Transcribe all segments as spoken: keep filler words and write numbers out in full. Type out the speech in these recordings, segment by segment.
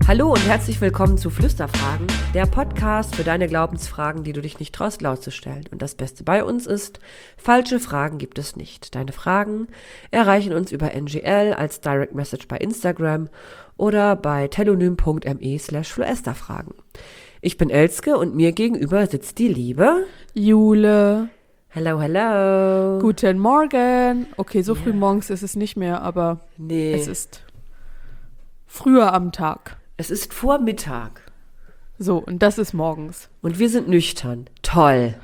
Hallo und herzlich willkommen zu Flüsterfragen, der Podcast für deine Glaubensfragen, die du dich nicht traust laut zu stellen. Und das Beste bei uns ist, falsche Fragen gibt es nicht. Deine Fragen erreichen uns über N G L als Direct Message bei Instagram oder bei telonym.me slash fluesterfragen. Ich bin Elske und mir gegenüber sitzt die liebe Jule. Hello, hello. Guten Morgen. Okay, so früh morgens ist es nicht mehr, aber Nee. es ist früher am Tag. Es ist vor Mittag. So, und das ist morgens. Und wir sind nüchtern. Toll.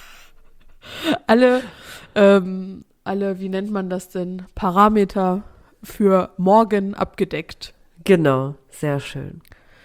Alle, ähm, alle, wie nennt man das denn? Parameter für morgen abgedeckt. Genau, sehr schön.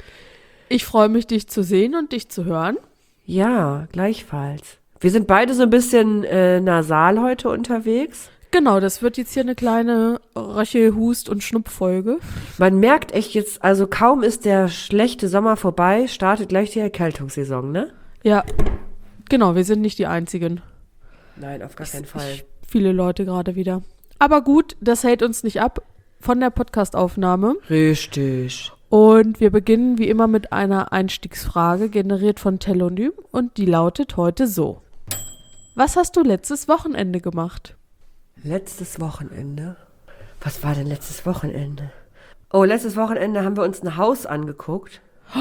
Ich freue mich, dich zu sehen und dich zu hören. Ja, gleichfalls. Wir sind beide so ein bisschen äh, nasal heute unterwegs. Genau, das wird jetzt hier eine kleine Röchel-, Hust- und Schnupffolge. Man merkt echt jetzt, also kaum ist der schlechte Sommer vorbei, startet gleich die Erkältungssaison, ne? Ja, genau, wir sind nicht die Einzigen. Nein, auf gar keinen Fall. Ich, viele Leute gerade wieder. Aber gut, das hält uns nicht ab von der Podcastaufnahme. Richtig. Und wir beginnen wie immer mit einer Einstiegsfrage, generiert von Telonym, und die lautet heute so. Was hast du letztes Wochenende gemacht? Letztes Wochenende? Was war denn letztes Wochenende? Oh, letztes Wochenende haben wir uns ein Haus angeguckt.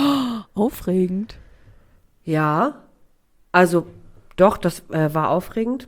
Aufregend. Ja, also doch, das äh, war aufregend.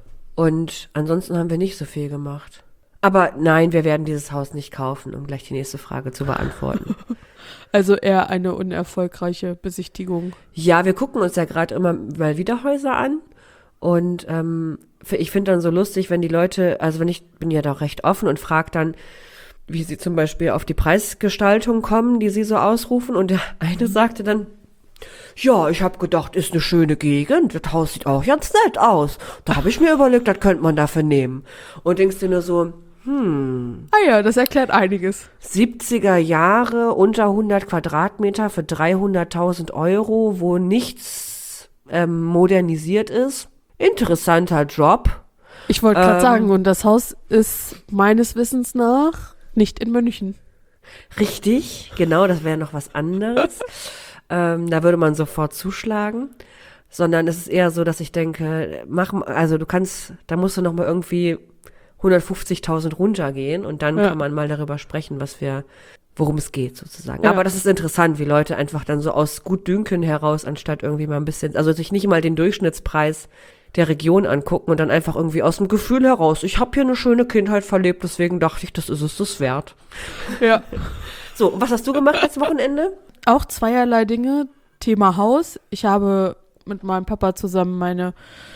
Und ansonsten haben wir nicht so viel gemacht. Aber nein, wir werden dieses Haus nicht kaufen, um gleich die nächste Frage zu beantworten. Also eher eine unerfolgreiche Besichtigung. Ja, wir gucken uns ja gerade immer mal wieder Häuser an. Und ähm, ich finde dann so lustig, wenn die Leute, also wenn ich bin ja doch recht offen und frage dann, wie sie zum Beispiel auf die Preisgestaltung kommen, die sie so ausrufen. Und der eine sagte dann, ja, ich habe gedacht, ist eine schöne Gegend, das Haus sieht auch ganz nett aus. Da habe ich mir überlegt, das könnte man dafür nehmen. Und denkst dir nur so, hm. Ah ja, das erklärt einiges. siebziger Jahre, unter hundert Quadratmeter für dreihunderttausend Euro, wo nichts ähm, modernisiert ist. Interessanter Job. Ich wollte gerade Ähm, sagen, und das Haus ist meines Wissens nach nicht in München. Richtig, genau, das wäre noch was anderes. ähm, da würde man sofort zuschlagen. Sondern es ist eher so, dass ich denke, mach, also du kannst, da musst du noch mal irgendwie hundertfünfzigtausend runtergehen und dann Ja. kann man mal darüber sprechen, was wir, worum es geht sozusagen. Ja. Aber das ist interessant, wie Leute einfach dann so aus Gutdünken heraus, anstatt irgendwie mal ein bisschen, also sich nicht mal den Durchschnittspreis der Region angucken und dann einfach irgendwie aus dem Gefühl heraus, ich habe hier eine schöne Kindheit verlebt, deswegen dachte ich, das ist es das wert. Ja. So, und was hast du gemacht als Wochenende? Auch zweierlei Dinge. Thema Haus. Ich habe mit meinem Papa zusammen meine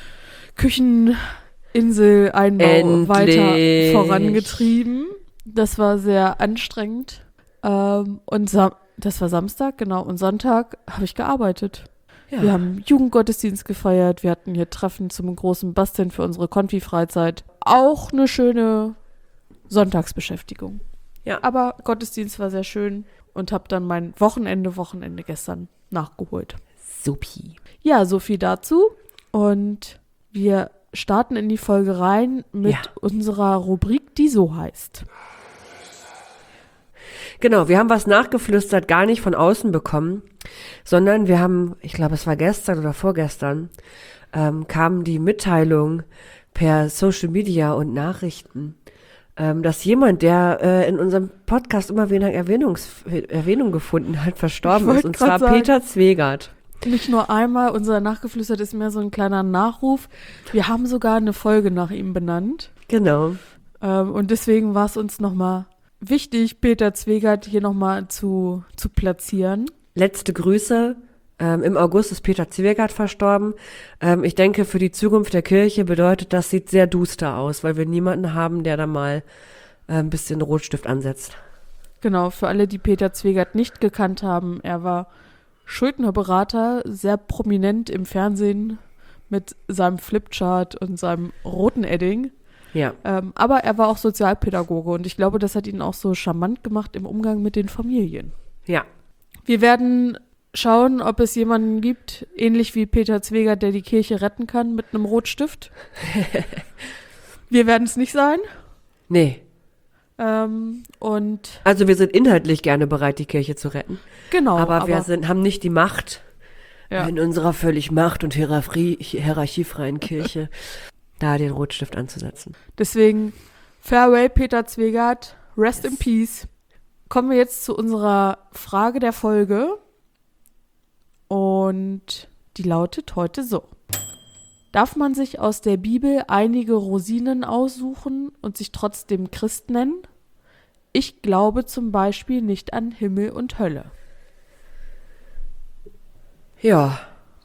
Kücheninsel-Einbau Endlich. weiter vorangetrieben. Das war sehr anstrengend. Ähm, und Sa- das war Samstag, genau. Und Sonntag habe ich gearbeitet. Ja. Wir haben Jugendgottesdienst gefeiert. Wir hatten hier Treffen zum großen Basteln für unsere Konfi-Freizeit. Auch eine schöne Sonntagsbeschäftigung. Ja. Aber Gottesdienst war sehr schön und habe dann mein Wochenende, Wochenende gestern nachgeholt. Supi. Ja, so viel dazu. Und wir starten in die Folge rein mit Ja. unserer Rubrik, die so heißt. Genau, wir haben was nachgeflüstert, gar nicht von außen bekommen, sondern wir haben, ich glaube, es war gestern oder vorgestern, ähm, kam die Mitteilung per Social Media und Nachrichten, ähm, dass jemand, der äh, in unserem Podcast immer wieder Erwähnungs Erwähnung gefunden hat, verstorben Ich ist. wollt Und zwar grad sagen. Peter Zwegert. Nicht nur einmal, unser Nachgeflüstert ist mehr so ein kleiner Nachruf. Wir haben sogar eine Folge nach ihm benannt. Genau. Ähm, und deswegen war es uns nochmal wichtig, Peter Zwegert hier nochmal zu, zu platzieren. Letzte Grüße. Ähm, Im August ist Peter Zwegert verstorben. Ähm, ich denke, für die Zukunft der Kirche bedeutet, das sieht sehr duster aus, weil wir niemanden haben, der da mal äh, ein bisschen Rotstift ansetzt. Genau, für alle, die Peter Zwegert nicht gekannt haben, er war Schuldnerberater, sehr prominent im Fernsehen mit seinem Flipchart und seinem roten Edding. Ja. Ähm, aber er war auch Sozialpädagoge und ich glaube, das hat ihn auch so charmant gemacht im Umgang mit den Familien. Ja. Wir werden schauen, ob es jemanden gibt, ähnlich wie Peter Zwegert, der die Kirche retten kann mit einem Rotstift. Wir werden es nicht sein. Nee. Ähm, und Also wir sind inhaltlich gerne bereit, die Kirche zu retten. genau. Aber, wir sind, haben nicht die Macht, ja. in unserer völlig macht- und hierarchie, hierarchiefreien Kirche, da den Rotstift anzusetzen. Deswegen, farewell Peter Zwegert, rest Yes. in peace. Kommen wir jetzt zu unserer Frage der Folge. Und die lautet heute so. Darf man sich aus der Bibel einige Rosinen aussuchen und sich trotzdem Christ nennen? Ich glaube zum Beispiel nicht an Himmel und Hölle. Ja.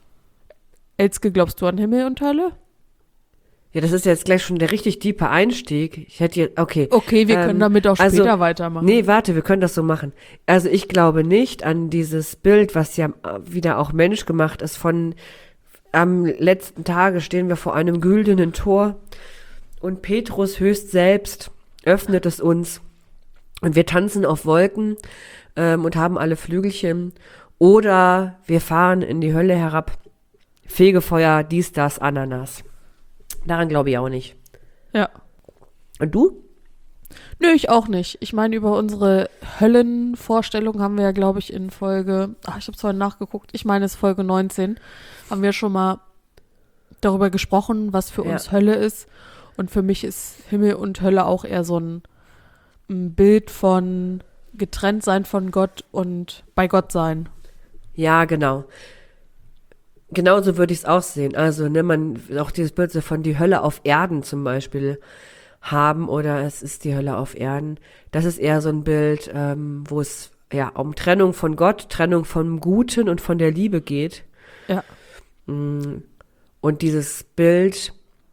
Elske, glaubst du an Himmel und Hölle? Ja, das ist jetzt gleich schon der richtig tiefe Einstieg. Ich hätte jetzt, okay. Okay, wir Ähm, können damit auch also, später weitermachen. Nee, warte, wir können das so machen. Also ich glaube nicht an dieses Bild, was ja wieder auch menschgemacht ist, von am letzten Tage stehen wir vor einem güldenen Tor und Petrus höchst selbst öffnet es uns und wir tanzen auf Wolken ähm, und haben alle Flügelchen oder wir fahren in die Hölle herab, Fegefeuer, dies, das, Ananas. Daran glaube ich auch nicht. Ja. Und du? Nö, ich auch nicht. Ich meine, über unsere Höllenvorstellung haben wir ja, glaube ich, in Folge, ach, ich habe es vorhin nachgeguckt, ich meine, es ist Folge neunzehn, haben wir schon mal darüber gesprochen, was für Ja. uns Hölle ist. Und für mich ist Himmel und Hölle auch eher so ein, ein Bild von getrennt sein von Gott und bei Gott sein. Ja, genau. Genauso würde ich es auch sehen. Also, ne, man, auch dieses Bild so von die Hölle auf Erden zum Beispiel haben oder es ist die Hölle auf Erden. Das ist eher so ein Bild, ähm, wo es ja um Trennung von Gott, Trennung vom Guten und von der Liebe geht. Ja. Mm, Und dieses Bild,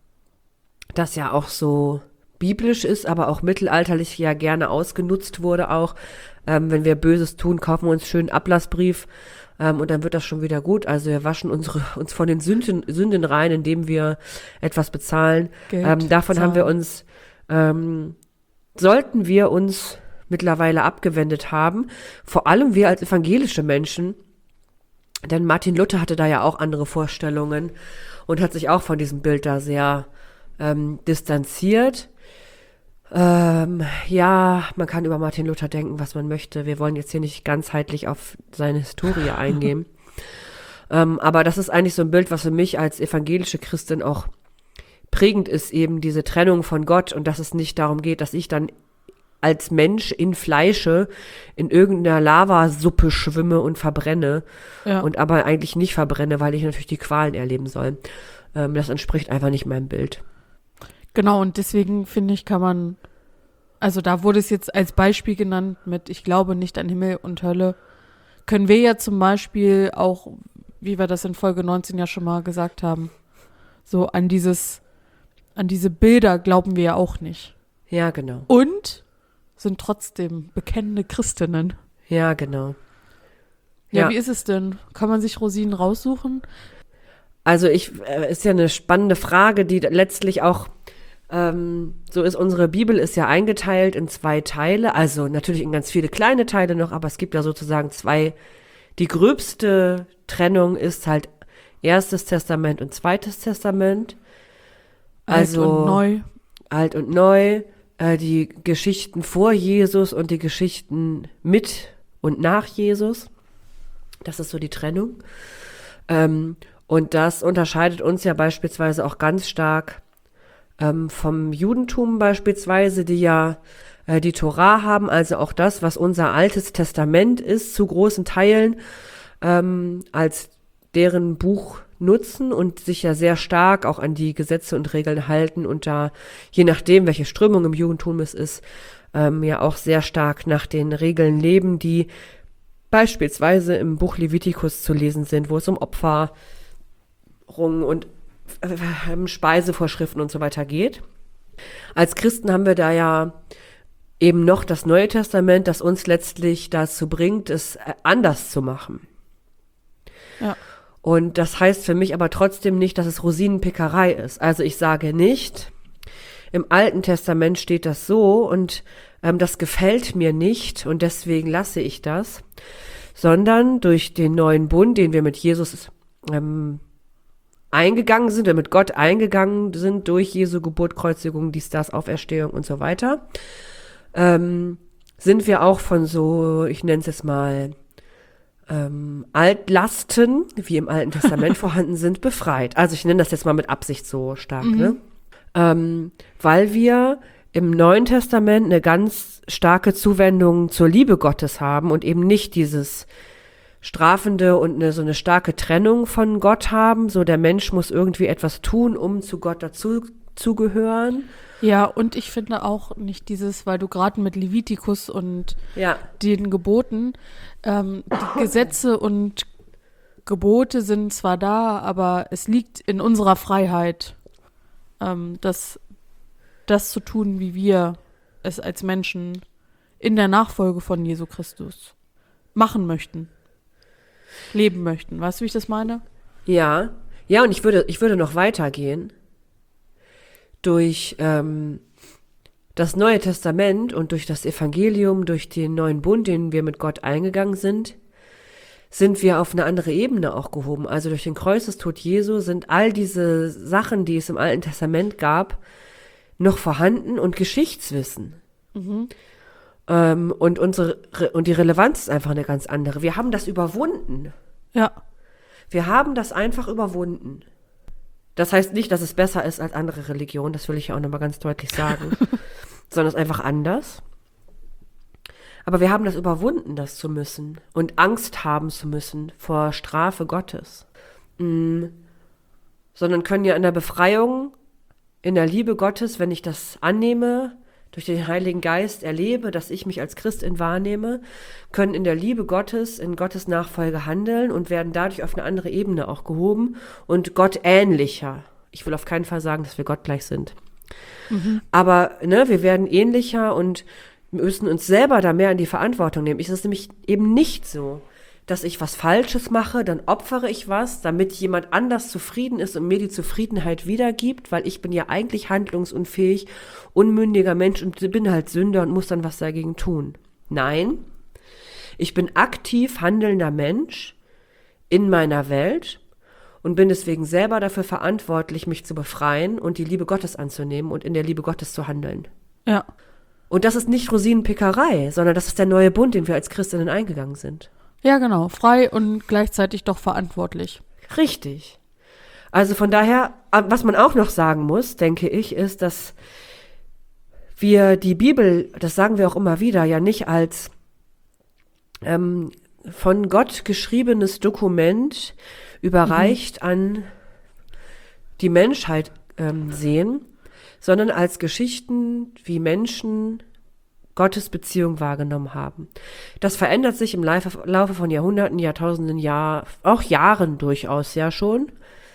das ja auch so biblisch ist, aber auch mittelalterlich ja gerne ausgenutzt wurde auch. Ähm, wenn wir Böses tun, kaufen wir uns einen schönen Ablassbrief ähm, und dann wird das schon wieder gut. Also wir waschen unsere, uns von den Sünden, Sünden rein, indem wir etwas bezahlen. Geld Ähm, davon haben wir zahlen. uns, ähm, sollten wir uns mittlerweile abgewendet haben, vor allem wir als evangelische Menschen, denn Martin Luther hatte da ja auch andere Vorstellungen und hat sich auch von diesem Bild da sehr ähm, distanziert. Ähm, ja, man kann über Martin Luther denken, was man möchte. Wir wollen jetzt hier nicht ganzheitlich auf seine Historie eingehen. ähm, aber das ist eigentlich so ein Bild, was für mich als evangelische Christin auch prägend ist, eben diese Trennung von Gott und dass es nicht darum geht, dass ich dann als Mensch in Fleische in irgendeiner Lavasuppe schwimme und verbrenne Ja. und aber eigentlich nicht verbrenne, weil ich natürlich die Qualen erleben soll. Ähm, das entspricht einfach nicht meinem Bild. Genau, und deswegen finde ich, kann man, also da wurde es jetzt als Beispiel genannt mit, ich glaube nicht an Himmel und Hölle, können wir ja zum Beispiel auch, wie wir das in Folge neunzehn ja schon mal gesagt haben, so an dieses, an diese Bilder glauben wir ja auch nicht. Ja, genau. Und sind trotzdem bekennende Christinnen. Ja, genau. Ja, Ja. wie ist es denn? Kann man sich Rosinen raussuchen? Also ich, äh, ist ja eine spannende Frage, die letztlich auch, ähm, so ist unsere Bibel ist ja eingeteilt in zwei Teile, also natürlich in ganz viele kleine Teile noch, aber es gibt ja sozusagen zwei, die gröbste Trennung ist halt Erstes Testament und Zweites Testament. Also Alt und neu. Alt und neu, äh, die Geschichten vor Jesus und die Geschichten mit und nach Jesus. Das ist so die Trennung. Ähm, und das unterscheidet uns ja beispielsweise auch ganz stark ähm, vom Judentum beispielsweise, die ja äh, die Tora haben, also auch das, was unser Altes Testament ist, zu großen Teilen ähm, als deren Buch nutzen und sich ja sehr stark auch an die Gesetze und Regeln halten und da, je nachdem, welche Strömung im Judentum es ist, ähm, ja auch sehr stark nach den Regeln leben, die beispielsweise im Buch Levitikus zu lesen sind, wo es um Opferungen und äh, Speisevorschriften und so weiter geht. Als Christen haben wir da ja eben noch das Neue Testament, das uns letztlich dazu bringt, es äh, anders zu machen. Ja. Und das heißt für mich aber trotzdem nicht, dass es Rosinenpickerei ist. Also ich sage nicht, im Alten Testament steht das so und ähm, das gefällt mir nicht und deswegen lasse ich das, sondern durch den neuen Bund, den wir mit Jesus ähm, eingegangen sind, oder mit Gott eingegangen sind, durch Jesu Geburt, Kreuzigung, dies, das, Auferstehung und so weiter, ähm, sind wir auch von so, ich nenne es jetzt mal, ähm, Altlasten, wie im Alten Testament vorhanden sind, befreit. Also ich nenne das jetzt mal mit Absicht so stark, Mhm. ne? Ähm, weil wir im Neuen Testament eine ganz starke Zuwendung zur Liebe Gottes haben und eben nicht dieses strafende und eine, so eine starke Trennung von Gott haben. So der Mensch muss irgendwie etwas tun, um zu Gott dazu zu gehören. Ja, und ich finde auch nicht dieses, weil du gerade mit Levitikus und Ja, den Geboten, ähm, die Gesetze und Gebote sind zwar da, aber es liegt in unserer Freiheit, ähm, das, das zu tun, wie wir es als Menschen in der Nachfolge von Jesu Christus machen möchten, leben möchten. Weißt du, wie ich das meine? ja, ja, und ich würde, ich würde noch weitergehen. Durch ähm, das Neue Testament und durch das Evangelium, durch den neuen Bund, den wir mit Gott eingegangen sind, sind wir auf eine andere Ebene auch gehoben. Also durch den Kreuzestod Jesu sind all diese Sachen, die es im Alten Testament gab, noch vorhanden und Geschichtswissen. Mhm. Ähm, und, unsere, und die Relevanz ist einfach eine ganz andere. Wir haben das überwunden. Ja, Wir haben das einfach überwunden. Das heißt nicht, dass es besser ist als andere Religionen, das will ich ja auch nochmal ganz deutlich sagen, sondern es ist einfach anders. Aber wir haben das überwunden, das zu müssen und Angst haben zu müssen vor Strafe Gottes. Mm. Sondern können ja in der Befreiung, in der Liebe Gottes, wenn ich das annehme, durch den Heiligen Geist erlebe, dass ich mich als Christin wahrnehme, können in der Liebe Gottes, in Gottes Nachfolge handeln und werden dadurch auf eine andere Ebene auch gehoben und Gott ähnlicher. Ich will auf keinen Fall sagen, dass wir Gott gleich sind. Mhm. Aber ne, wir werden ähnlicher und müssen uns selber da mehr in die Verantwortung nehmen. Es ist nämlich eben nicht so, dass ich was Falsches mache, dann opfere ich was, damit jemand anders zufrieden ist und mir die Zufriedenheit wiedergibt, weil ich bin ja eigentlich handlungsunfähig, unmündiger Mensch und bin halt Sünder und muss dann was dagegen tun. Nein, ich bin aktiv handelnder Mensch in meiner Welt und bin deswegen selber dafür verantwortlich, mich zu befreien und die Liebe Gottes anzunehmen und in der Liebe Gottes zu handeln. ja. Und das ist nicht Rosinenpickerei, sondern das ist der neue Bund, den wir als Christinnen eingegangen sind. Ja, genau. Frei und gleichzeitig doch verantwortlich. Richtig. Also von daher, was man auch noch sagen muss, denke ich, ist, dass wir die Bibel, das sagen wir auch immer wieder, ja nicht als ähm, von Gott geschriebenes Dokument überreicht mhm. an die Menschheit ähm, sehen, sondern als Geschichten, wie Menschen Gottes Beziehung wahrgenommen haben. Das verändert sich im Laufe von Jahrhunderten, Jahrtausenden, Jahr, auch Jahren durchaus ja schon.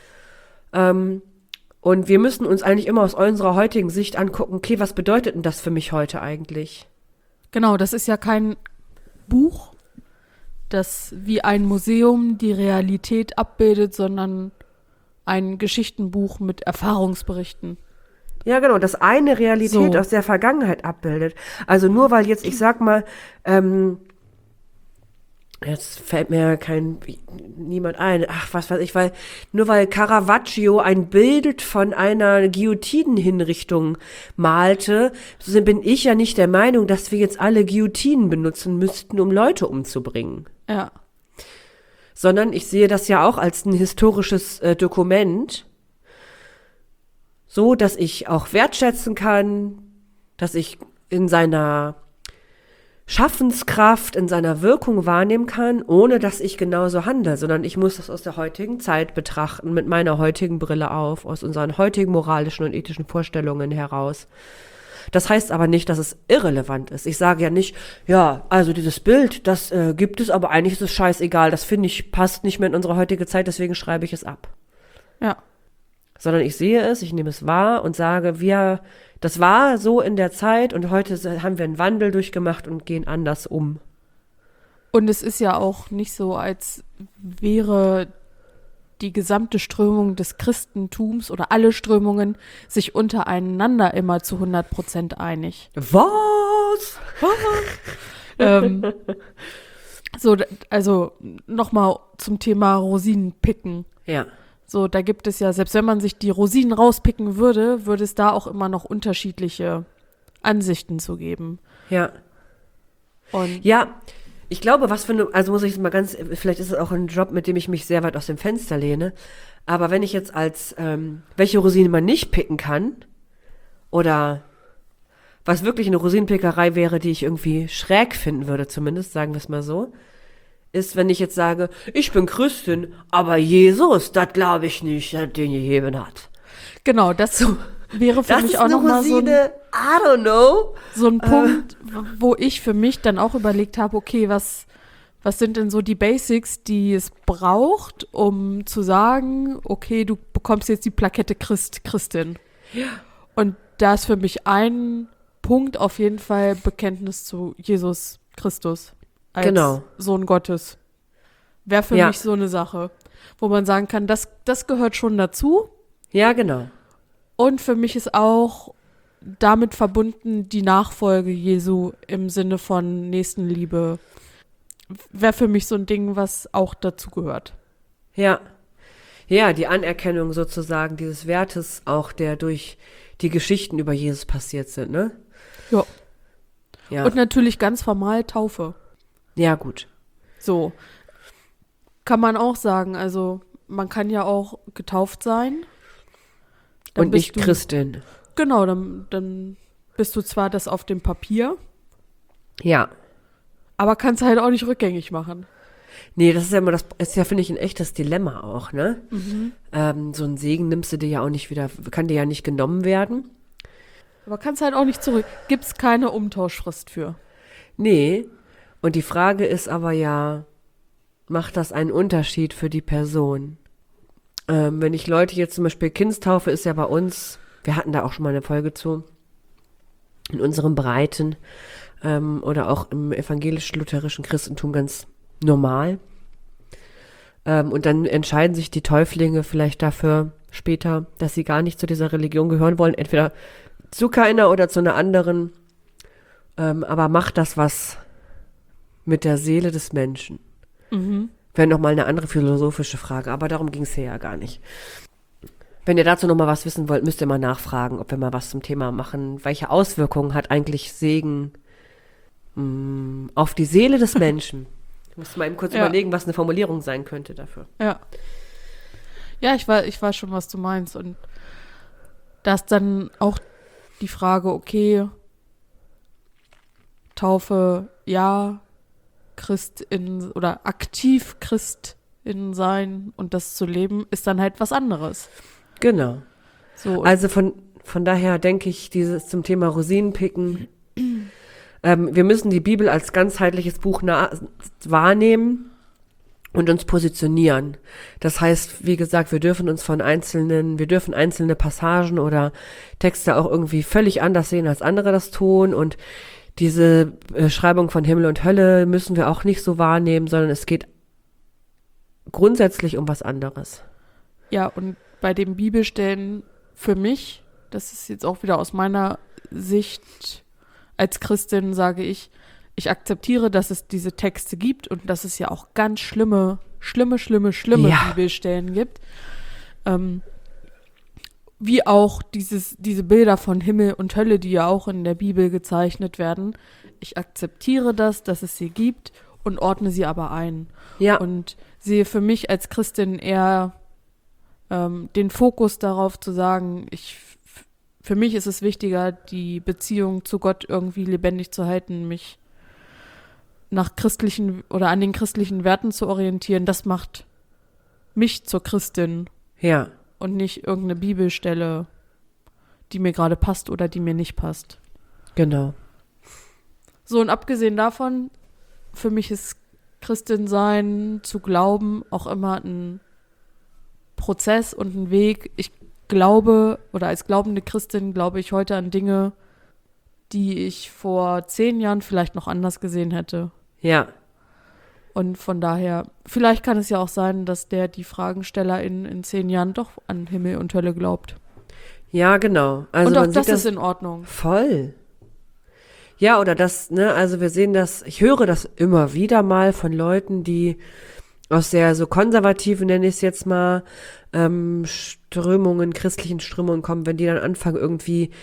Ähm, und wir müssen uns eigentlich immer aus unserer heutigen Sicht angucken, okay, was bedeutet denn das für mich heute eigentlich? Genau, das ist ja kein Buch, das wie ein Museum die Realität abbildet, sondern ein Geschichtenbuch mit Erfahrungsberichten. Ja, genau, das eine Realität So. aus der Vergangenheit abbildet. Also nur weil jetzt, ich sag mal, ähm, jetzt fällt mir kein, niemand ein, ach, was weiß ich, weil, nur weil Caravaggio ein Bild von einer Guillotinenhinrichtung malte, so bin ich ja nicht der Meinung, dass wir jetzt alle Guillotinen benutzen müssten, um Leute umzubringen. Ja. Sondern ich sehe das ja auch als ein historisches äh, Dokument, so, dass ich auch wertschätzen kann, dass ich in seiner Schaffenskraft, in seiner Wirkung wahrnehmen kann, ohne dass ich genauso handle, sondern ich muss das aus der heutigen Zeit betrachten, mit meiner heutigen Brille auf, aus unseren heutigen moralischen und ethischen Vorstellungen heraus. Das heißt aber nicht, dass es irrelevant ist. Ich sage ja nicht, ja, also dieses Bild, das äh, gibt es, aber eigentlich ist es scheißegal, das finde ich, passt nicht mehr in unsere heutige Zeit, deswegen schreibe ich es ab. Ja. Sondern ich sehe es, ich nehme es wahr und sage, wir, das war so in der Zeit und heute haben wir einen Wandel durchgemacht und gehen anders um. Und es ist ja auch nicht so, als wäre die gesamte Strömung des Christentums oder alle Strömungen sich untereinander immer zu hundert Prozent einig. Was? ähm, so, also nochmal zum Thema Rosinenpicken. Ja. So, da gibt es ja, selbst wenn man sich die Rosinen rauspicken würde, würde es da auch immer noch unterschiedliche Ansichten zu geben. Ja. Und Ja, ich glaube, was für eine, also muss ich jetzt mal ganz, vielleicht ist es auch ein Job, mit dem ich mich sehr weit aus dem Fenster lehne, aber wenn ich jetzt als, ähm, welche Rosine man nicht picken kann, oder was wirklich eine Rosinenpickerei wäre, die ich irgendwie schräg finden würde, zumindest, sagen wir es mal so, ist, wenn ich jetzt sage, ich bin Christin, aber Jesus, das glaube ich nicht, dass den gegeben hat. genau, das so, wäre für Das mich ist auch eine nochmal so ein, Rosine, I don't know. so ein Punkt, wo ich für mich dann auch überlegt habe, okay, was, was sind denn so die Basics, die es braucht, um zu sagen, okay, du bekommst jetzt die Plakette Christ, Christin. Ja. Und da ist für mich ein Punkt auf jeden Fall Bekenntnis zu Jesus Christus als Genau. Sohn Gottes. Wäre für Ja. mich so eine Sache, wo man sagen kann, das, das gehört schon dazu. Ja, genau. Und für mich ist auch damit verbunden die Nachfolge Jesu im Sinne von Nächstenliebe. Wäre für mich so ein Ding, was auch dazu gehört. Ja. Ja, die Anerkennung sozusagen dieses Wertes auch, der durch die Geschichten über Jesus passiert sind, ne? Ja. Ja. Und natürlich ganz formal Taufe. Ja, gut. So. Kann man auch sagen. Also, man kann ja auch getauft sein. Dann Und bist nicht du- Christin. Genau, dann, dann bist du zwar das auf dem Papier, Ja. aber kannst halt auch nicht rückgängig machen. Nee, das ist ja immer das, ist ja, finde ich, ein echtes Dilemma auch, ne? Ähm, so einen Segen nimmst du dir ja auch nicht wieder, kann dir ja nicht genommen werden. Aber kannst halt auch nicht zurück. Gibt's keine Umtauschfrist für. Nee. Und die Frage ist aber ja, macht das einen Unterschied für die Person? Ähm, wenn ich Leute jetzt zum Beispiel Kindstaufe ist ja bei uns, wir hatten da auch schon mal eine Folge zu, in unserem Breiten ähm, oder auch im evangelisch-lutherischen Christentum ganz normal. Ähm, und dann entscheiden sich die Täuflinge vielleicht dafür später, dass sie gar nicht zu dieser Religion gehören wollen, entweder zu keiner oder zu einer anderen. Ähm, aber macht das was mit der Seele des Menschen? Mhm. Wäre nochmal eine andere philosophische Frage, aber darum ging es hier ja gar nicht. Wenn ihr dazu nochmal was wissen wollt, müsst ihr mal nachfragen, ob wir mal was zum Thema machen. Welche Auswirkungen hat eigentlich Segen mh, auf die Seele des Menschen? Ich muss mal eben kurz Ja. überlegen, was eine Formulierung sein könnte dafür. Ja. Ja, ich weiß, ich weiß schon, was du meinst. Und da ist dann auch die Frage, okay, Taufe, ja, Christin oder aktiv Christin sein und das zu leben, ist dann halt was anderes. Genau. So, Also von, von daher denke ich, dieses zum Thema Rosinenpicken, ähm, wir müssen die Bibel als ganzheitliches Buch na- wahrnehmen und uns positionieren. Das heißt, wie gesagt, wir dürfen uns von einzelnen, wir dürfen einzelne Passagen oder Texte auch irgendwie völlig anders sehen, als andere das tun, und diese Beschreibung von Himmel und Hölle müssen wir auch nicht so wahrnehmen, sondern es geht grundsätzlich um was anderes. ja, und bei den Bibelstellen für mich, das ist jetzt auch wieder aus meiner Sicht als Christin, sage ich, ich akzeptiere, dass es diese Texte gibt und dass es ja auch ganz schlimme, schlimme, schlimme, schlimme Ja. Bibelstellen gibt. Ähm, wie auch dieses, diese Bilder von Himmel und Hölle, die ja auch in der Bibel gezeichnet werden. Ich akzeptiere das, dass es sie gibt und ordne sie aber ein. Ja, Und sehe für mich als Christin eher ähm, den Fokus darauf zu sagen, ich, f- für mich ist es wichtiger, die Beziehung zu Gott irgendwie lebendig zu halten, mich nach christlichen oder an den christlichen Werten zu orientieren. Das macht mich zur Christin ja, und nicht irgendeine Bibelstelle, die mir gerade passt oder die mir nicht passt. genau. So, und abgesehen davon, für mich ist Christin sein, zu glauben, auch immer ein Prozess und ein Weg. Ich glaube, oder als glaubende Christin glaube ich heute an Dinge, die ich vor zehn Jahren vielleicht noch anders gesehen hätte. Ja, Und von daher, vielleicht kann es ja auch sein, dass der, die Fragensteller in, in zehn Jahren doch an Himmel und Hölle glaubt. ja, genau. Also und auch man das sieht ist in Ordnung. voll. Ja, oder das, ne, also wir sehen das, ich höre das immer wieder mal von Leuten, die aus der so konservativen, nenne ich es jetzt mal, ähm, Strömungen, christlichen Strömungen kommen, wenn die dann anfangen, irgendwie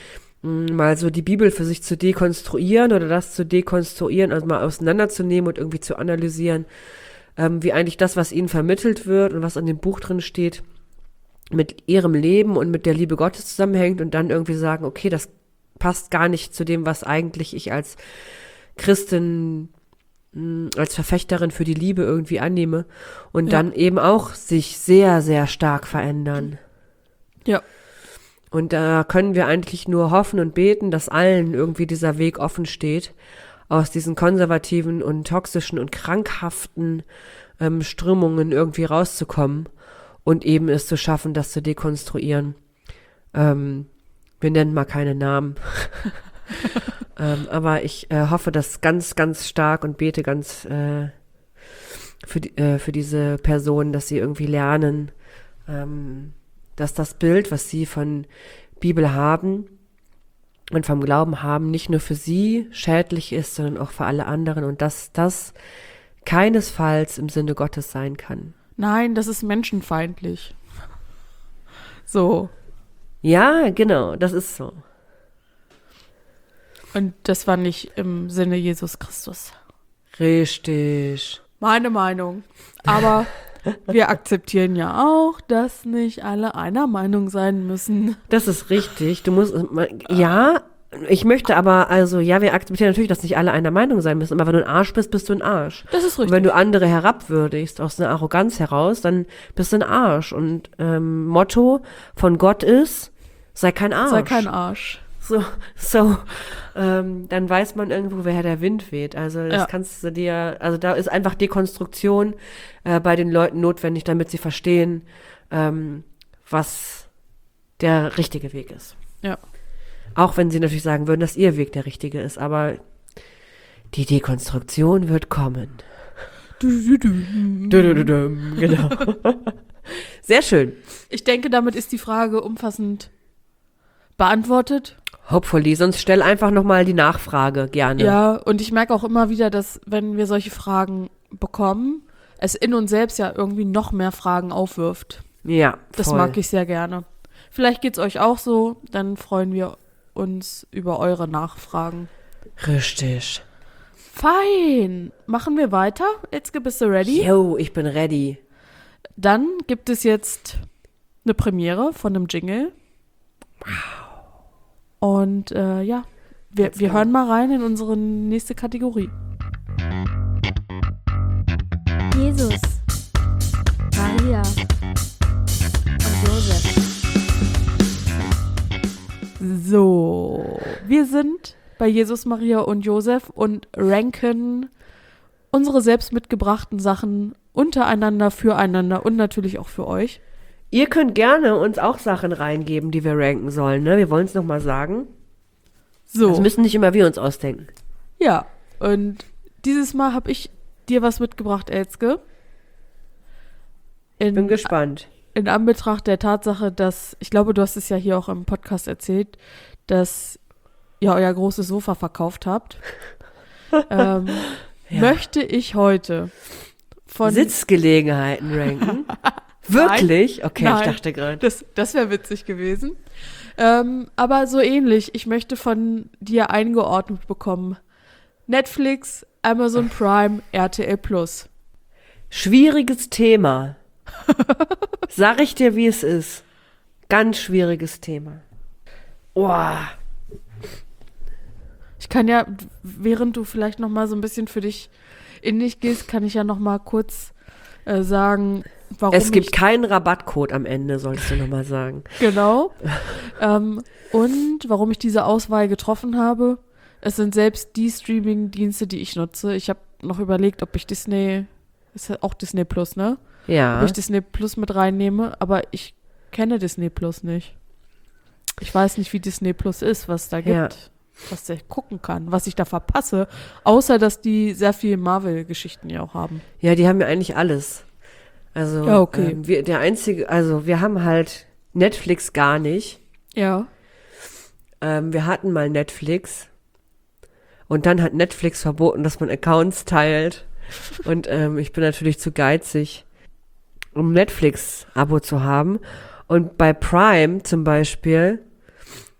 mal so die Bibel für sich zu dekonstruieren oder das zu dekonstruieren, also mal auseinanderzunehmen und irgendwie zu analysieren, ähm, wie eigentlich das, was ihnen vermittelt wird und was an dem Buch drin steht, mit ihrem Leben und mit der Liebe Gottes zusammenhängt und dann irgendwie sagen, okay, das passt gar nicht zu dem, was eigentlich ich als Christin, mh, als Verfechterin für die Liebe irgendwie annehme und Ja. dann eben auch sich sehr, sehr stark verändern. Ja. Und da können wir eigentlich nur hoffen und beten, dass allen irgendwie dieser Weg offen steht, aus diesen konservativen und toxischen und krankhaften ähm, Strömungen irgendwie rauszukommen und eben es zu schaffen, das zu dekonstruieren. Ähm, wir nennen mal keine Namen. ähm, aber ich äh, hoffe das ganz, ganz stark und bete ganz äh, für, die, äh, für diese Personen, dass sie irgendwie lernen, ähm, dass das Bild, was sie von Bibel haben und vom Glauben haben, nicht nur für sie schädlich ist, sondern auch für alle anderen und dass das keinesfalls im Sinne Gottes sein kann. Nein, das ist menschenfeindlich. So. Ja, genau, das ist so. Und das war nicht im Sinne Jesus Christus. Richtig. Meine Meinung. Aber wir akzeptieren ja auch, dass nicht alle einer Meinung sein müssen. Das ist richtig. Du musst, ja, ich möchte aber, also, ja, wir akzeptieren natürlich, dass nicht alle einer Meinung sein müssen, aber wenn du ein Arsch bist, bist du ein Arsch. Das ist Und richtig. wenn du andere herabwürdigst, aus einer Arroganz heraus, dann bist du ein Arsch. Und ähm, Motto von Gott ist, sei kein Arsch. Sei kein Arsch. So, so ähm, dann weiß man irgendwo, woher der Wind weht. Also das Ja. kannst du dir, also da ist einfach Dekonstruktion äh, bei den Leuten notwendig, damit sie verstehen, ähm, was der richtige Weg ist. Ja. Auch wenn sie natürlich sagen würden, dass ihr Weg der richtige ist, aber die Dekonstruktion wird kommen. Du, du, du. Du, du, du, du, genau. Sehr schön. Ich denke, damit ist die Frage umfassend beantwortet. Hopefully, sonst stell einfach nochmal die Nachfrage gerne. Ja, und ich merke auch immer wieder, dass wenn wir solche Fragen bekommen, es in uns selbst ja irgendwie noch mehr Fragen aufwirft. Ja, Das voll. mag ich sehr gerne. Vielleicht geht's euch auch so, dann freuen wir uns über eure Nachfragen. Richtig. Fein. Machen wir weiter? Jetzt bist du ready? Yo, ich bin ready. Dann gibt es jetzt eine Premiere von einem Jingle. Und äh, ja, wir, Let's wir go. hören mal rein in unsere nächste Kategorie. Jesus, Maria und Josef. So, wir sind bei Jesus, Maria und Josef und ranken unsere selbst mitgebrachten Sachen untereinander, füreinander und natürlich auch für euch. Ihr könnt gerne uns auch Sachen reingeben, die wir ranken sollen, ne? Wir wollen es nochmal sagen. So, Das müssen nicht immer wir uns ausdenken. ja, und dieses Mal habe ich dir was mitgebracht, Elske. In, Bin gespannt. in Anbetracht der Tatsache, dass, ich glaube, du hast es ja hier auch im Podcast erzählt, dass ihr euer großes Sofa verkauft habt, ähm, Ja. möchte ich heute von... Sitzgelegenheiten ranken. Wirklich? Okay, Nein. ich dachte gerade. Das, das wäre witzig gewesen. Ähm, aber so ähnlich, ich möchte von dir eingeordnet bekommen. Netflix, Amazon Prime, R T L Plus. Schwieriges Thema. Sag ich dir, wie es ist. Ganz schwieriges Thema. Boah. Ich kann ja, während du vielleicht noch mal so ein bisschen für dich in dich gehst, kann ich ja noch mal kurz äh, sagen, warum Es gibt ich, keinen Rabattcode am Ende, solltest du nochmal sagen. genau. ähm, und warum ich diese Auswahl getroffen habe. Es sind selbst die Streaming-Dienste, die ich nutze. Ich habe noch überlegt, ob ich Disney, ist ja auch Disney Plus, ne? Ja. Ob ich Disney Plus mit reinnehme, aber ich kenne Disney Plus nicht. Ich weiß nicht, wie Disney Plus ist, was da gibt, Ja. was ich gucken kann, was ich da verpasse, außer dass die sehr viel Marvel-Geschichten ja auch haben. Ja, die haben ja eigentlich alles. Also, Ja, okay. ähm, wir, der einzige, also wir haben halt Netflix gar nicht. Ja. Ähm, wir hatten mal Netflix und dann hat Netflix verboten, dass man Accounts teilt. Und ähm, ich bin natürlich zu geizig, um Netflix-Abo zu haben. Und bei Prime zum Beispiel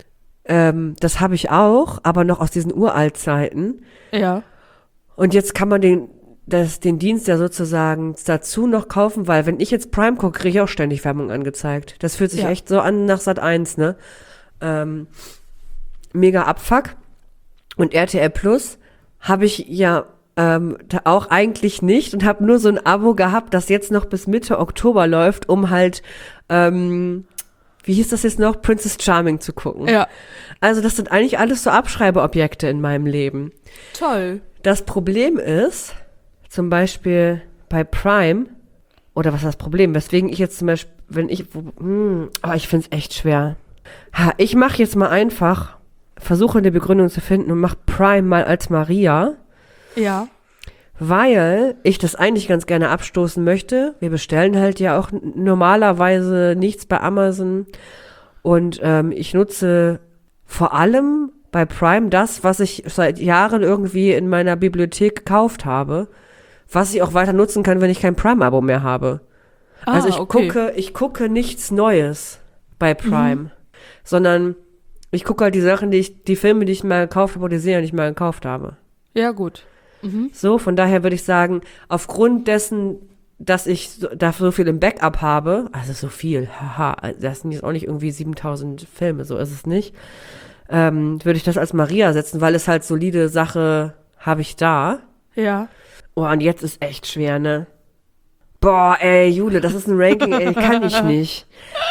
Ähm, das habe ich auch, aber noch aus diesen Uraltzeiten. Ja. Und jetzt kann man den, das, den Dienst ja sozusagen dazu noch kaufen, weil wenn ich jetzt Prime gucke, kriege ich auch ständig Werbung angezeigt. Das fühlt sich Ja. echt so an nach Sat eins, ne? Ähm, mega Abfuck. Und R T L Plus habe ich ja ähm, da auch eigentlich nicht und habe nur so ein Abo gehabt, das jetzt noch bis Mitte Oktober läuft, um halt, ähm, wie hieß das jetzt noch, Princess Charming zu gucken. Ja. Also das sind eigentlich alles so Abschreibeobjekte in meinem Leben. Toll. Das Problem ist, zum Beispiel bei Prime, oder was ist das Problem, weswegen ich jetzt zum Beispiel, wenn ich, hm, oh, ich finde es echt schwer. Ha, ich mache jetzt mal einfach, versuche eine Begründung zu finden und mache Prime mal als Maria, Ja. weil ich das eigentlich ganz gerne abstoßen möchte. Wir bestellen halt ja auch n- normalerweise nichts bei Amazon und ähm, ich nutze vor allem bei Prime das, was ich seit Jahren irgendwie in meiner Bibliothek gekauft habe, was ich auch weiter nutzen kann, wenn ich kein Prime-Abo mehr habe. Ah, also ich okay. gucke, ich gucke nichts Neues bei Prime, sondern ich gucke halt die Sachen, die ich, die Filme, die ich mal gekauft habe oder die Serien, die ich mal gekauft habe. Ja, gut. Mhm. So, von daher würde ich sagen, aufgrund dessen, dass ich so, dafür so viel im Backup habe, also so viel, haha, das sind jetzt auch nicht irgendwie siebentausend Filme, so ist es nicht, ähm, würde ich das als Maria setzen, weil es halt solide Sache habe ich da. Ja. Oh, und jetzt ist echt schwer, ne? Boah, ey, Jule, das ist ein Ranking, ey, kann ich nicht.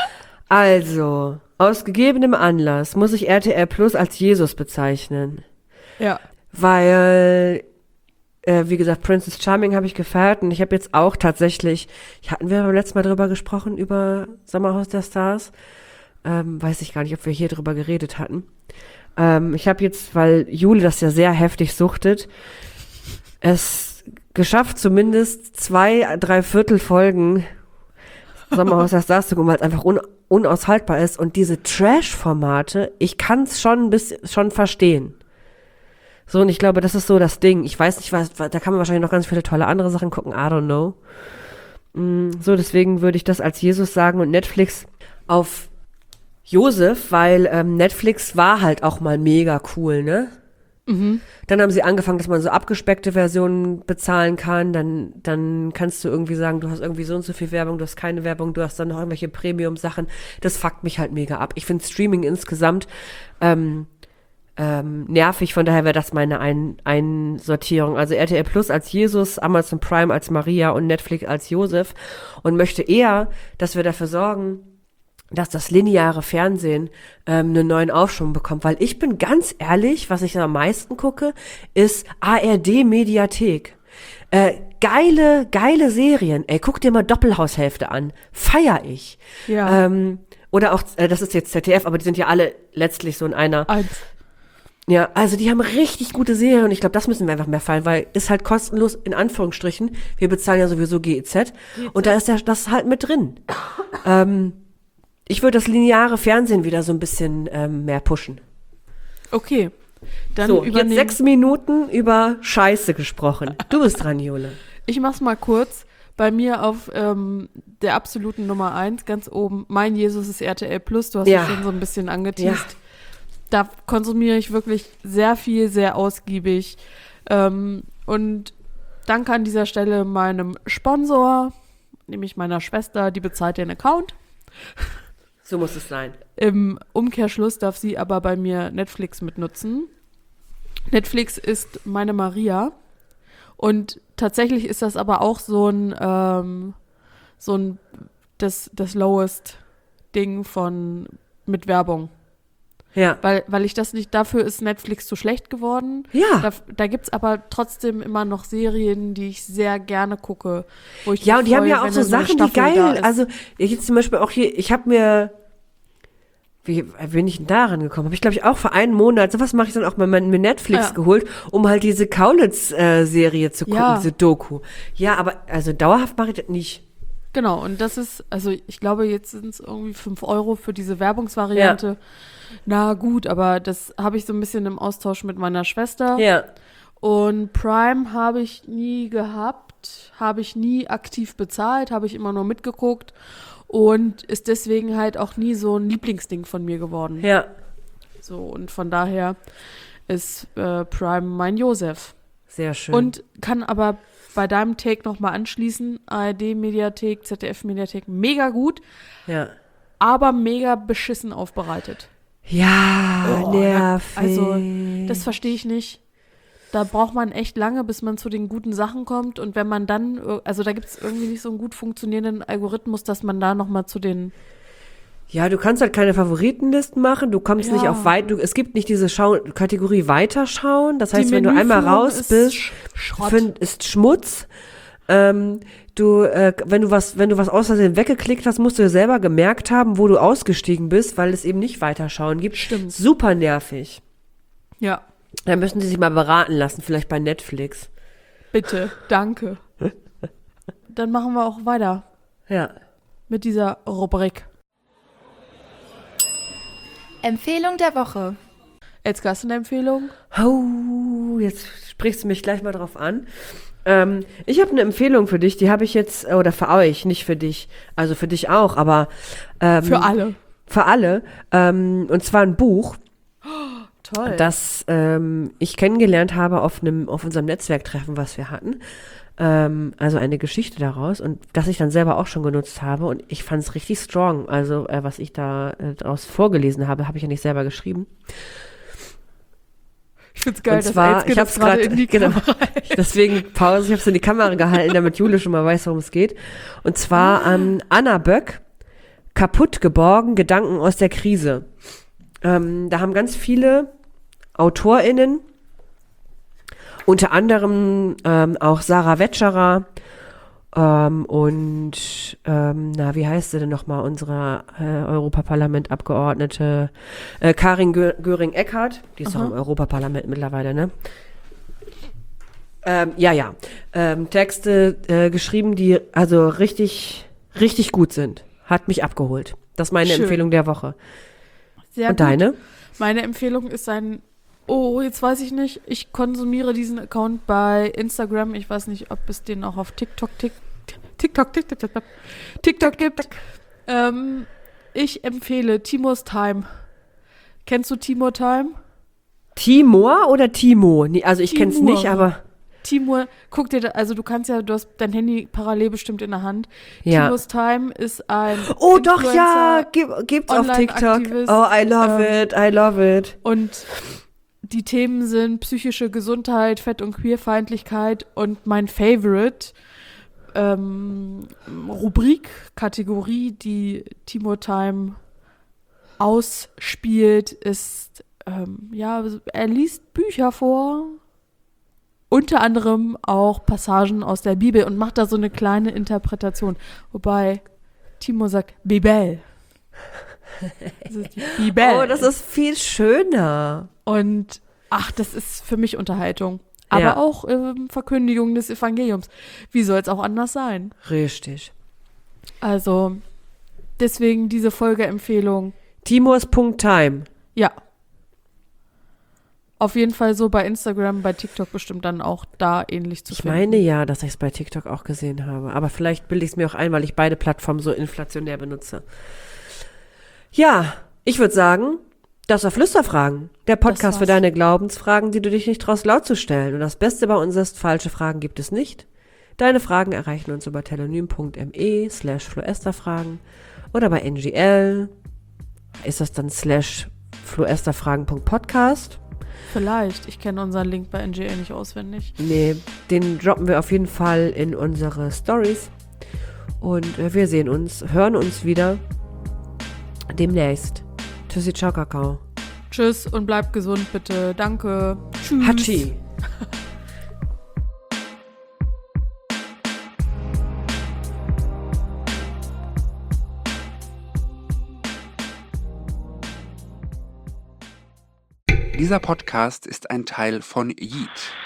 Also, aus gegebenem Anlass muss ich R T L Plus als Jesus bezeichnen. Ja. Weil, äh, wie gesagt, Princess Charming habe ich gefeiert und ich habe jetzt auch tatsächlich, hatten wir beim letzten Mal drüber gesprochen, über Sommerhaus der Stars? Ähm, weiß ich gar nicht, ob wir hier drüber geredet hatten. Ähm, ich habe jetzt, weil Jule das ja sehr heftig suchtet, es geschafft, zumindest zwei, drei Viertel Folgen Sommerhaus der Stars zu gucken, weil es einfach un unaushaltbar ist. Und diese Trash-Formate, ich kann es schon, bis, schon verstehen. So, und ich glaube, das ist so das Ding. Ich weiß nicht, was, da kann man wahrscheinlich noch ganz viele tolle andere Sachen gucken. I don't know. Mm, so, deswegen würde ich das als Jesus sagen und Netflix auf Josef, weil ähm, Netflix war halt auch mal mega cool, ne? Mhm. Dann haben sie angefangen, dass man so abgespeckte Versionen bezahlen kann. Dann, dann kannst du irgendwie sagen, du hast irgendwie so und so viel Werbung, du hast keine Werbung, du hast dann noch irgendwelche Premium-Sachen. Das fuckt mich halt mega ab. Ich finde Streaming insgesamt ähm, ähm, nervig, von daher wäre das meine Ein Einsortierung. Also R T L Plus als Jesus, Amazon Prime als Maria und Netflix als Josef und möchte eher, dass wir dafür sorgen, dass das lineare Fernsehen ähm, einen neuen Aufschwung bekommt. Weil ich bin ganz ehrlich, was ich am meisten gucke, ist A R D-Mediathek. Äh, geile, geile Serien. Ey, guck dir mal Doppelhaushälfte an. Feier ich. Ja. Ähm, oder auch, äh, das ist jetzt Z D F, aber die sind ja alle letztlich so in einer. Eins. Ja, also die haben richtig gute Serien und ich glaube, das müssen wir einfach mehr fallen, weil ist halt kostenlos, in Anführungsstrichen. Wir bezahlen ja sowieso G E Z. Und da ist ja das halt mit drin. ähm, Ich würde das lineare Fernsehen wieder so ein bisschen ähm, mehr pushen. Okay. Dann So, jetzt übernehmen. sechs Minuten über Scheiße gesprochen. Du bist dran, Jule. Ich mach's mal kurz. Bei mir auf ähm, der absoluten Nummer eins, ganz oben, mein Jesus ist R T L Plus. Du hast Ja. es schon so ein bisschen angeteased. Ja. Da konsumiere ich wirklich sehr viel, sehr ausgiebig. Ähm, und danke an dieser Stelle meinem Sponsor, nämlich meiner Schwester, die bezahlt den Account. So muss es sein. Im Umkehrschluss darf sie aber bei mir Netflix mitnutzen. Netflix ist meine Maria. Und tatsächlich ist das aber auch so ein, ähm, so ein, das, das lowest Ding von, mit Werbung. Ja. Weil, weil ich das nicht, dafür ist Netflix zu schlecht geworden. Ja. Da, da gibt's aber trotzdem immer noch Serien, die ich sehr gerne gucke. Wo ich Ja, mich und die haben freue, ja auch wenn so eine neue Sachen, die Staffel da geil, ist. also ich jetzt zum Beispiel auch hier, ich habe mir, wie bin ich denn da rangekommen? Habe ich, glaube ich, auch für einen Monat, sowas mache ich dann auch mal mit Netflix Ja. geholt, um halt diese Kaulitz-Serie zu gucken, Ja. diese Doku. Ja, aber also dauerhaft mache ich das nicht. Genau, und das ist, also ich glaube, jetzt sind es irgendwie fünf Euro für diese Werbungsvariante. Na gut, aber das habe ich so ein bisschen im Austausch mit meiner Schwester. Ja. Und Prime habe ich nie gehabt, habe ich nie aktiv bezahlt, habe ich immer nur mitgeguckt und ist deswegen halt auch nie so ein Lieblingsding von mir geworden. Ja. So, und von daher ist äh, Prime mein Josef. Sehr schön. Und kann aber bei deinem Take nochmal anschließen, A R D-Mediathek, Z D F-Mediathek, mega gut, ja. aber mega beschissen aufbereitet. Ja, Oh, nervig. Also, das verstehe ich nicht. Da braucht man echt lange, bis man zu den guten Sachen kommt. Und wenn man dann, also da gibt es irgendwie nicht so einen gut funktionierenden Algorithmus, dass man da nochmal zu den... Ja, du kannst halt keine Favoritenlisten machen, du kommst Ja. nicht auf weit, du, es gibt nicht diese Schau Kategorie Weiterschauen, das heißt, Die wenn du einmal Menüführung raus ist bist, Sch- Schrott. find, ist Schmutz. Ähm, du, äh, wenn du was, wenn du was aus Versehen weggeklickt hast, musst du dir selber gemerkt haben, wo du ausgestiegen bist, weil es eben nicht Weiterschauen gibt. Stimmt. Super nervig. Ja, Da müssen sie sich mal beraten lassen, vielleicht bei Netflix. bitte, danke. Dann machen wir auch weiter Ja. mit dieser Rubrik. Empfehlung der Woche. Elske, hast du eine Empfehlung? Oh, jetzt sprichst du mich gleich mal drauf an. Ähm, ich habe eine Empfehlung für dich, die habe ich jetzt, oder für euch, nicht für dich, also für dich auch, aber ähm, Für alle. Für alle. Ähm, und zwar ein Buch, Toll. das ähm, ich kennengelernt habe auf einem, auf unserem Netzwerktreffen, was wir hatten. Ähm, also eine Geschichte daraus und das ich dann selber auch schon genutzt habe und ich fand es richtig strong. Also äh, was ich da äh, daraus vorgelesen habe, habe ich ja nicht selber geschrieben. Ich find's geil, Und zwar, dass Elske ich das hab's gerade grad- in die genau. Kamera Deswegen Pause, ich habe es in die Kamera gehalten, damit Jule schon mal weiß, worum es geht. Und zwar ähm, Anna Böck, Kaputt geborgen, Gedanken aus der Krise. Ähm, da haben ganz viele AutorInnen, unter anderem ähm, auch Sarah Wetscherer ähm, und, ähm, na, wie heißt sie denn nochmal, unsere äh, Europaparlament-Abgeordnete äh, Karin Gö- Göring-Eckardt, die ist doch Aha. im Europaparlament mittlerweile, ne? Ähm, ja, ja. Ähm, Texte äh, geschrieben, die also richtig, richtig gut sind. Hat mich abgeholt. Das ist meine Schön. Empfehlung der Woche. Sehr Und gut. deine? Meine Empfehlung ist ein, oh, jetzt weiß ich nicht, ich konsumiere diesen Account bei Instagram. Ich weiß nicht, ob es den auch auf TikTok, Tik, TikTok, TikTok, TikTok, TikTok gibt. Ähm, ich empfehle Timos Time. Kennst du Timor Time? Timor oder Timo? Nee, also ich kenn's Timur. nicht, aber Timur, guck dir, da, also du kannst ja, du hast dein Handy parallel bestimmt in der Hand. ja. Timos Time ist ein Oh doch, ja, Influencer Gib, gibt's auf TikTok. Online-Aktivist, Oh, I love ähm, it, I love it. und die Themen sind psychische Gesundheit, Fett- und Queerfeindlichkeit und mein Favorite ähm, Rubrik, Kategorie, die Timor Time ausspielt, ist, ähm, ja, er liest Bücher vor, unter anderem auch Passagen aus der Bibel und macht da so eine kleine Interpretation. Wobei Timo sagt Bibel. Das ist die Bibel. Oh, das ist viel schöner. Und ach, das ist für mich Unterhaltung. Aber Ja. auch ähm, Verkündigung des Evangeliums. Wie soll es auch anders sein? Richtig. Also, deswegen diese Folgeempfehlung. Timors.time. Ja. Auf jeden Fall so bei Instagram, bei TikTok bestimmt dann auch da ähnlich zu Ich finden. meine ja, dass ich es bei TikTok auch gesehen habe. Aber vielleicht bilde ich es mir auch ein, weil ich beide Plattformen so inflationär benutze. Ja, ich würde sagen, das war Flüsterfragen. Der Podcast für war's. deine Glaubensfragen, die du dich nicht traust laut zu stellen. Und das Beste bei uns ist, falsche Fragen gibt es nicht. Deine Fragen erreichen uns über telonym.me slash floesterfragen oder bei N G L ist das dann slash floesterfragen.podcast. Vielleicht. Ich kenne unseren Link bei N G L nicht auswendig. Nee, den droppen wir auf jeden Fall in unsere Stories. Und äh, wir sehen uns, hören uns wieder demnächst. Tschüssi, ciao, Kakao. Tschüss und bleibt gesund, bitte. Danke. Tschüss. Hatschi. Dieser Podcast ist ein Teil von Yeet.